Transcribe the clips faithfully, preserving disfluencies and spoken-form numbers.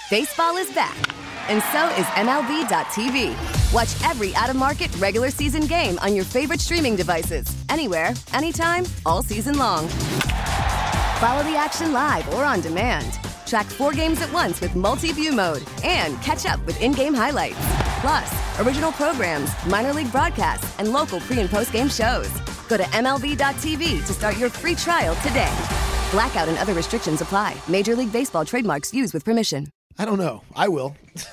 Baseball is back, and so is M L B dot T V. Watch every out-of-market regular season game on your favorite streaming devices, anywhere, anytime, all season long. Follow the action live or on demand. Track four games at once with multi-view mode and catch up with in-game highlights. Plus, original programs, minor league broadcasts, and local pre- and post-game shows. Go to M L B dot T V to start your free trial today. Blackout and other restrictions apply. Major League Baseball trademarks used with permission. I don't know. I will.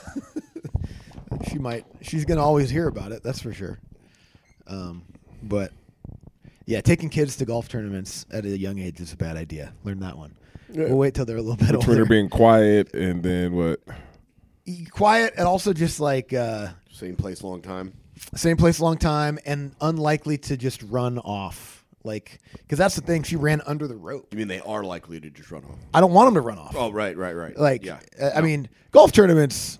She might. She's going to always hear about it. That's for sure. Um, but, yeah, taking kids to golf tournaments at a young age is a bad idea. Learn that one. Yeah. We'll wait till they're a little bit Between older. her being quiet and then what? Quiet and also just like uh, same place, long time. Same place, long time, and unlikely to just run off. Like, because that's the thing. She ran under the rope. You mean they are likely to just run off? I don't want them to run off. Oh, right, right, right. Like, yeah. I no. mean, golf tournaments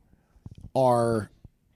are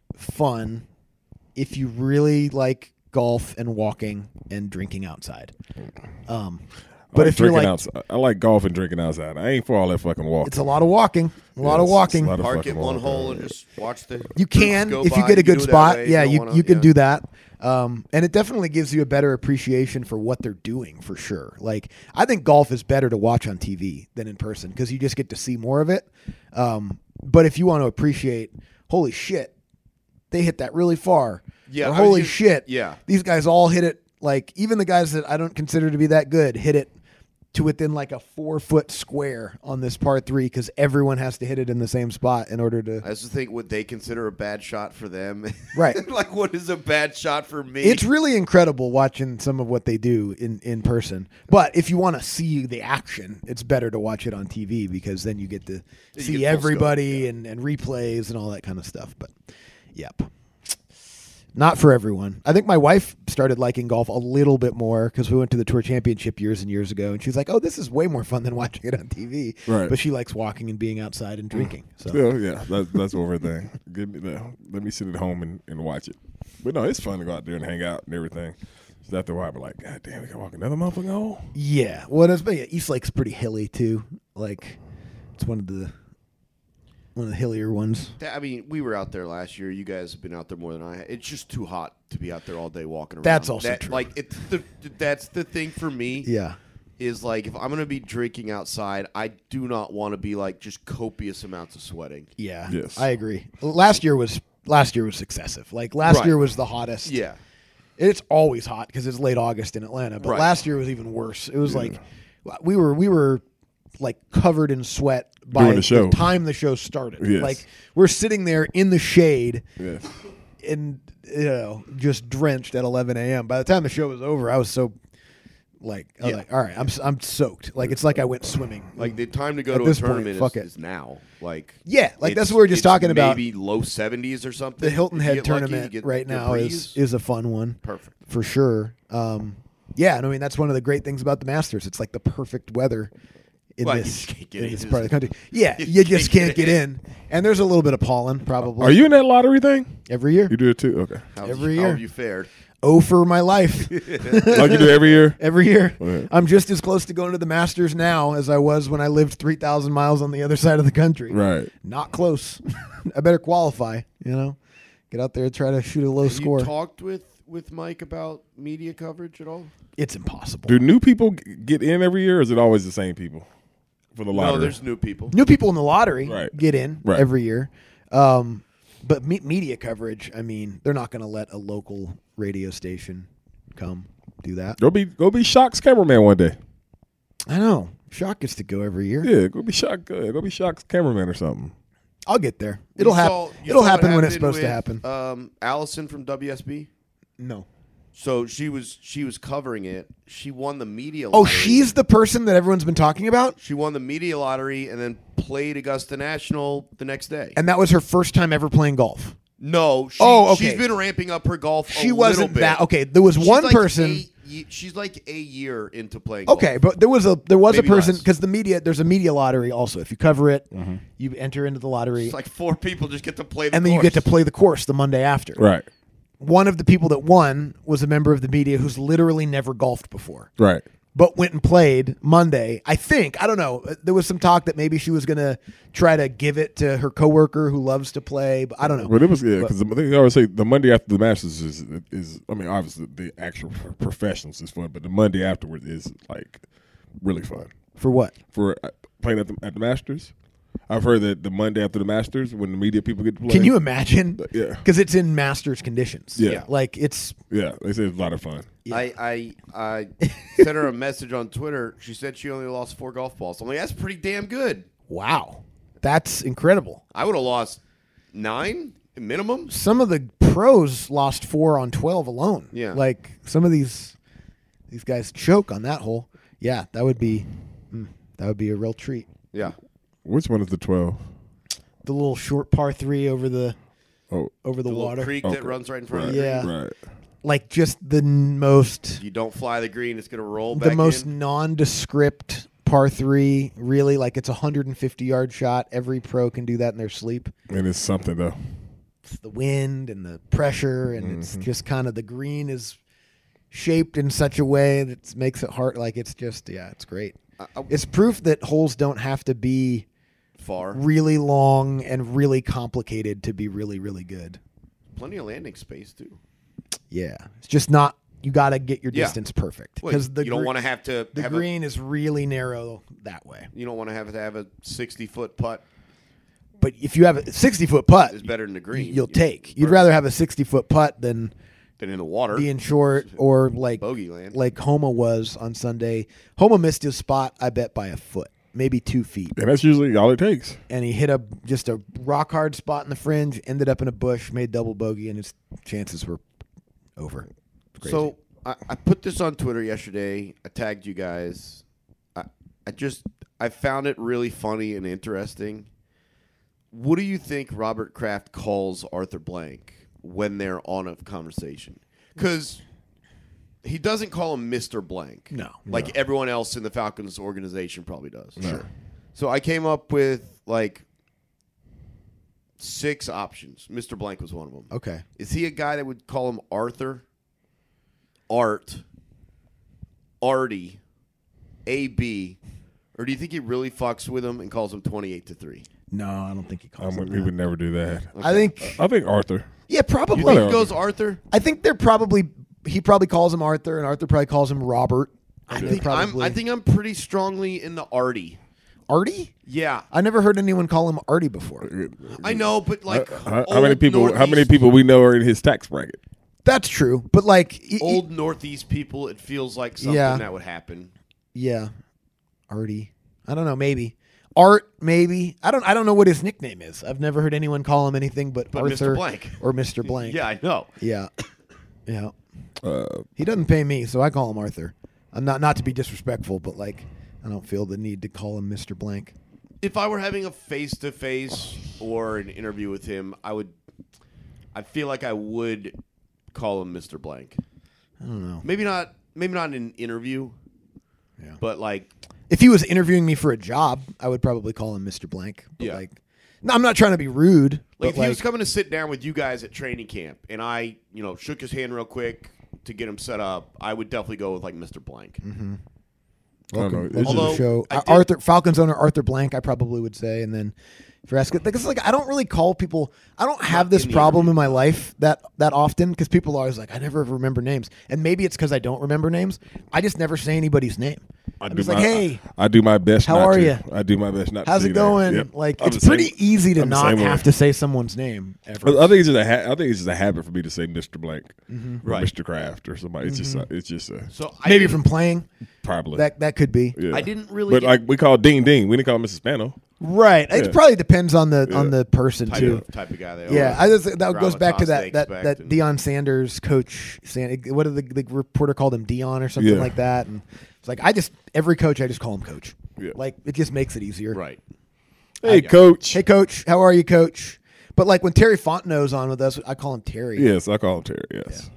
fun if you really like golf and walking and drinking outside. Um, but like if you're like, outside. I like golf and drinking outside. I ain't for all that fucking walking. It's a lot of walking. A lot yeah, of walking. Lot of Park at one walking. hole and just watch the. You can go if you by. get a You good do it that spot. way. Yeah, don't you wanna, you can yeah. do that. Um, and it definitely gives you a better appreciation for what they're doing, for sure. Like, I think golf is better to watch on T V than in person because you just get to see more of it. Um, but if you want to appreciate, holy shit, they hit that really far. Yeah, Or, I holy was just- shit, yeah. these guys all hit it. Like, even the guys that I don't consider to be that good hit it to within like a four foot square on this par three because everyone has to hit it in the same spot in order to. I just think what they consider a bad shot for them. Right. Like, what is a bad shot for me? It's really incredible watching some of what they do in, in person. But if you want to see the action, it's better to watch it on T V because then you get to You see get full everybody scope, yeah. and, and replays and all that kind of stuff. But, yep. Not for everyone. I think my wife started liking golf a little bit more because we went to the Tour Championship years and years ago, and she's like, oh, this is way more fun than watching it on T V. Right. But she likes walking and being outside and drinking. So Still, yeah, that's that's over thing. Give me the, let me sit at home and, and watch it. But no, it's fun to go out there and hang out and everything. So after a while, we're like, God damn, we gotta walk another motherfucker hole. Yeah. Well, it's, yeah, East Lake's pretty hilly, too. Like, it's one of the one of the hillier ones. I mean, we were out there last year. You guys have been out there more than I have. It's just too hot to be out there all day walking around. That's also that, true. Like, it's the, that's the thing for me. Yeah. Is like, if I'm going to be drinking outside, I do not want to be like just copious amounts of sweating. Yeah. Yes. I agree. Last year was last year was excessive. Like, last Right. year was the hottest. Yeah. It's always hot because it's late August in Atlanta. But Right. last year was even worse. It was like we were we were like covered in sweat by During the show. time the show started. Yes. Like, we're sitting there in the shade Yes. and, you know, just drenched at eleven a.m. By the time the show was over, I was so like, I was Yeah. like, all right, I'm I'm soaked. Like, it's like I went swimming. Like, the time to go At to a this point, tournament fuck is, it. is now. Like, Yeah, like, that's it's- what we were just it's talking about. Maybe low seventies or something. The Hilton If you Head get lucky, tournament you get right the now is breeze. is a fun one. Perfect. For sure. Um, yeah, and I mean, that's one of the great things about the Masters. It's like the perfect weather in Well, you this, just can't get in in, this is part of the it? country. Yeah, You you just can't can't get get in. And there's a little bit of pollen, probably. Are you in that lottery thing? Every year. You do it too? Okay. How's every you, year. How have you fared? Oh, for my life. Like you do every year? Every year. Okay. I'm just as close to going to the Masters now as I was when I lived three thousand miles on the other side of the country. Right. Not close. I better qualify, you know? Get out there and try to shoot a low Have score. you talked with, with Mike about media coverage at all? It's impossible. Do new people g- get in every year, or is it always the same people for the lottery? No, there's new people. New people in the lottery Right. get in Right. every year. Um, but me- media coverage, I mean, they're not going to let a local radio station come do that. Go be go be Shock's cameraman one day. I know. Shock gets to go every year. Yeah, go be Shock. Uh, go be Shock's cameraman or something. I'll get there. You It'll saw- happen. you It'll saw what happen when it's happened supposed to with, happen. Um, Allison from W S B. No. So she was she was covering it. She won the media. Oh, lottery. she's the person that everyone's been talking about? She won the media lottery and then played Augusta National the next day. And that was her first time ever playing golf. No, she, Oh, okay. she's been ramping up her golf. She a wasn't little bit. that. Okay, there was She's one like person. a ye- she's like a year into playing. Okay, golf. but there was a there was Maybe a person less. because the media there's a media lottery also. If you cover it, you enter into the lottery, It's like four people just get to play the and then you course. get to play the course the Monday after. Right. One of the people that won was a member of the media who's literally never golfed before, Right. but went and played Monday. I think, I don't know. There was some talk that maybe she was going to try to give it to her coworker who loves to play, but I don't know. But it was yeah, because they always say the Monday after the Masters is is. I mean, obviously the actual professionals is fun, but the Monday afterwards is like really fun. For what? For uh, playing at the at the Masters. I've heard that the Monday after the Masters, when the media people get to play. Can you imagine? Yeah. Because it's in Masters conditions. Yeah. Like, it's. Yeah, they say it's a lot of fun. Yeah. I, I I sent her a message on Twitter. She said she only lost four golf balls. I'm like, that's pretty damn good. Wow. That's incredible. I would have lost nine minimum. Some of the pros lost four on twelve alone. Yeah. Like, some of these these guys choke on that hole. Yeah, that would be mm, that would be a real treat. Yeah. Which one is the twelve? The little short par three over the Oh, over the, The little water. creek Okay. that runs right in front right, of you. Yeah. right. Like, just the n- most You don't fly the green, it's going to roll back the most in. nondescript par three, really. Like, it's a one hundred fifty yard shot. Every pro can do that in their sleep. And it's something though. It's the wind and the pressure, and Mm-hmm. it's just kind of the green is shaped in such a way that makes it hard. Like, it's just, yeah, it's great. I- I- It's proof that holes don't have to be Far. really long and really complicated to be really, really good. Plenty of landing space, too. Yeah. It's just not, you got to get your Yeah. distance perfect. Well, Because the you don't gre- want to have to the have green is really narrow that way. A, you don't want to have to have a sixty-foot putt. But if you have a sixty foot putt, It's better than the green. you'll You- take. You'd rather have a sixty foot putt than Than in the water. being short or like Bogey land. like Homa was on Sunday. Homa missed his spot, I bet, by a foot, maybe two feet. And that's usually all it takes. And he hit a just a rock hard spot in the fringe, ended up in a bush, made double bogey, and his chances were over. Crazy. So I, I put this on Twitter yesterday. I tagged you guys. I, I just I found it really funny and interesting. What do you think Robert Kraft calls Arthur Blank when they're on a conversation? Because he doesn't call him Mister Blank. No. Like everyone else in the Falcons organization probably does. Sure. So I came up with like six options. Mister Blank was one of them. Okay. Is he a guy that would call him Arthur, Art, Artie, A B, or do you think he really fucks with him and calls him twenty-eight to three? No, I don't think he calls I'm, him we that. would never do that. I think I think Arthur. yeah, probably. You think Whatever. he goes Arthur? I think they're probably he probably calls him Arthur, and Arthur probably calls him Robert. I And they're think I'm, probably I think I'm pretty strongly in the Artie. Artie. Yeah, I never heard anyone call him Artie before. I know, but like how, how many old people? How many Northeast- people we know are in his tax bracket? That's true, but like he- he- Old Northeast people, it feels like something Yeah. that would happen. yeah, Artie. I don't know, maybe Art, maybe. I don't. I don't know what his nickname is. I've never heard anyone call him anything but, But Arthur Mister Blank. or Mister Blank. Yeah, I know. yeah, yeah. Uh, He doesn't pay me, so I call him Arthur. I'm not not to be disrespectful, but like I don't feel the need to call him Mister Blank. If I were having a face to face or an interview with him, I would. I feel like I would call him Mister Blank. I don't know. Maybe not. Maybe not in an interview. Yeah. But like, If he was interviewing me for a job, I would probably call him Mister Blank. But Yeah. like, no, I'm not trying to be rude. like but if he like, was coming to sit down with you guys at training camp, and I, you know, shook his hand real quick to get him set up, I would definitely go with like Mister Blank. Mm-hmm. I don't welcome, know. welcome It's to the Although, show. I Uh, did- Arthur Falcons owner Arthur Blank, I probably would say, and then if you're asking, because like I don't really call people. I don't have Not this in the problem interview. in my life that that often because people are always like, I never remember names, and maybe it's because I don't remember names. I just never say anybody's name. I I'm do just my, like, hey, I, I do my best. how not are to. ya? I do my best not. how's to it do that. going? Yep. Like I'm it's the same- pretty easy to I'm the not same way. have to say someone's name ever. I think it's just a. Ha- I think it's just a habit for me to say Mister Blank Mm-hmm. or Right. Mister Kraft or somebody. It's just. A, it's just a So I maybe didn't- from playing. probably That that could be Yeah. I didn't really. But get like we call Dean Dean. We didn't call Missus Spano. right. It Yeah. probably depends on the on Yeah. the person type, too. of, type of guy they Yeah, are. I just, that goes back to Gravitas that they that expect that and- Deion Sanders coach. San, what did the, the reporter called him? Dion or something Yeah. like that. And it's like I just every coach I just call him coach. Yeah. Like it just makes it easier. Right. Hey, got- coach. Hey, coach, how are you, coach? But like when Terry Fontenot's on with us, I call him Terry. Yes, I call him Terry. Yes.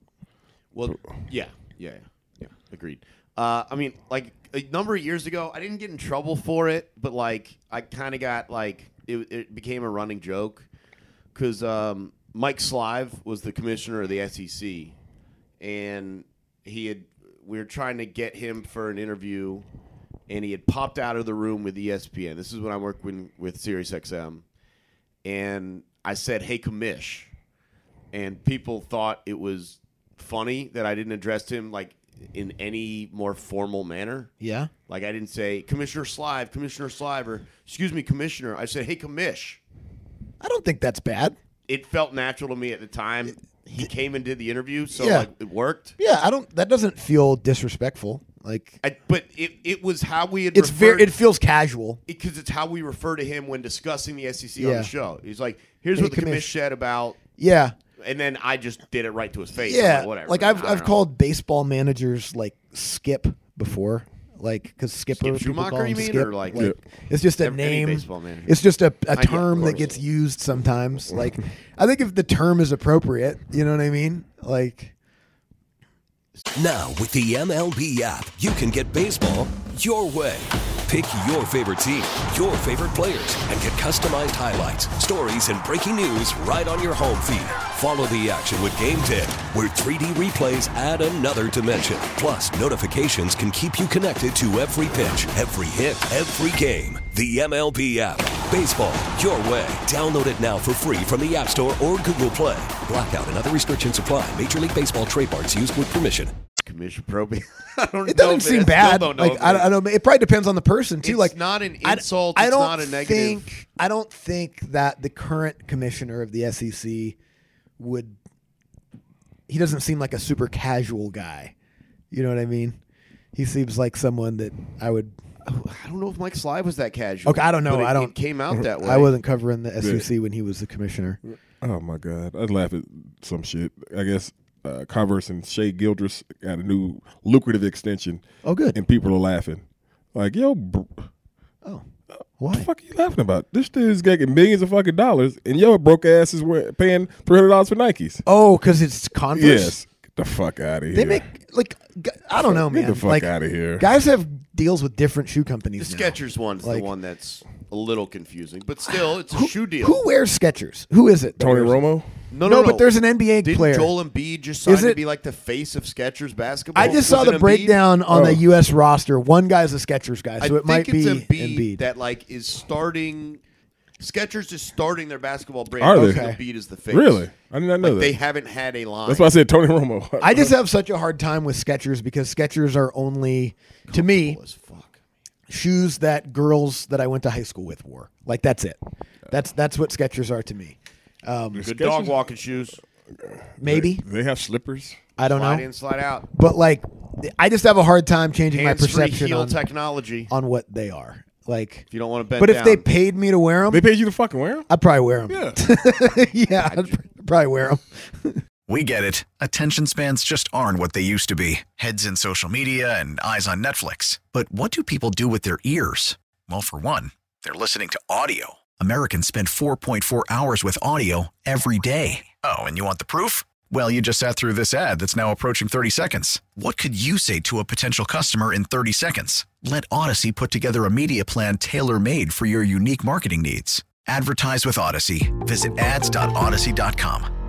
Well, yeah, yeah, yeah, yeah. Agreed. Uh, I mean, like a number of years ago, I didn't get in trouble for it, but like I kind of got like it, it became a running joke because um, Mike Slive was the commissioner of the S E C, and he had we were trying to get him for an interview, and he had popped out of the room with E S P N. This is when I worked with, with SiriusXM. And I said, hey, commish. And people thought it was funny that I didn't address him like in any more formal manner. Yeah. Like I didn't say, Commissioner Slive, Commissioner Slive, or excuse me, Commissioner. I said, hey, commish. I don't think that's bad. It felt natural to me at the time. He came and did the interview, so Yeah. like it worked. Yeah, I don't. That doesn't feel disrespectful. Like I, but it, it was how we had it's referred, very. It feels casual. because it's how we refer to him when discussing the S E C on Yeah. the show. He's like, here's Hey, what the commish. commish said about, Yeah. and then I just did it right to his face. I'm Yeah. like, whatever. Like I I've don't I've know. called baseball managers like Skip before. Like because Skipper, Skip people Schumacher, call him you mean, Skip. or like- Yeah. it's just a Any name. baseball manager. It's just a, a I get term it. that gets used sometimes. Like I think if the term is appropriate, you know what I mean. Like Now, with the M L B app, you can get baseball your way. Pick your favorite team, your favorite players, and get customized highlights, stories, and breaking news right on your home feed. Follow the action with Game ten, where three D replays add another dimension. Plus, notifications can keep you connected to every pitch, every hit, every game. The M L B app. Baseball your way. Download it now for free from the App Store or Google Play. Blackout and other restrictions apply. Major League Baseball trademarks used with permission. Commission probing. I don't it know doesn't if seem I still bad. don't know Like if I, it- I don't. It probably depends on the person too. It's like not an I- insult. I, It's don't not a negative. think. I don't think that the current commissioner of the S E C would. He doesn't seem like a super casual guy. You know what I mean? He seems like someone that I would. Oh, I don't know if Mike Slive was that casual. Okay, I don't know. but it- I don't. It came out that way. I wasn't covering the S E C when he was the commissioner. Oh my god, I'd laugh at some shit. I guess uh, Converse and Shea Gildress got a new lucrative extension. Oh, good. And people are laughing, like, yo, br- Oh, what why? the fuck are you laughing about? This dude's getting millions of fucking dollars, and yo, broke ass is we- paying three hundred dollars for Nikes. Oh, because it's Converse. Yes, get the fuck out of here. They make like g- I don't know, Get man. the fuck like, outta here. Guys have deals with different shoe The companies. now. Skechers one's Like- the one that's a little confusing, but still, it's a Who, shoe deal. who wears Skechers? Who is it? that Tony wears it? Romo. no, No, no, but there's an N B A Didn't player. Joel Embiid just sign Is to it- be like the face of Skechers basketball? I just Was saw it the Embiid? breakdown on Oh. the U S roster. One guy's a Skechers guy, so I it think might be it's Embiid, Embiid. that like is starting. Skechers is starting their basketball brand. Are they? because Okay. Embiid is the face. Really? I did not know Like that. they haven't had a line. That's why I said Tony Romo. I just have such a hard time with Skechers because Skechers are only, to me, Cool as fuck. shoes that girls that I went to high school with wore. Like that's it. That's that's what Skechers are to me. Um, Good Skechers- dog walking shoes. maybe they have slippers. I don't Slide know, in, slide out. but like I just have a hard time changing my Hands-free perception heel on, technology. on what they are. Like, If you don't want to bend but if down. they paid me to wear them, They paid you to fucking wear them. I'd probably wear them. Yeah. yeah, I'd pr- probably wear them. We get it. Attention spans just aren't what they used to be. Heads in social media and eyes on Netflix. But what do people do with their ears? Well, for one, they're listening to audio. Americans spend four point four hours with audio every day. Oh, and you want the proof? Well, you just sat through this ad that's now approaching thirty seconds. What could you say to a potential customer in thirty seconds? Let Odyssey put together a media plan tailor-made for your unique marketing needs. Advertise with Odyssey. Visit ads dot odyssey dot com.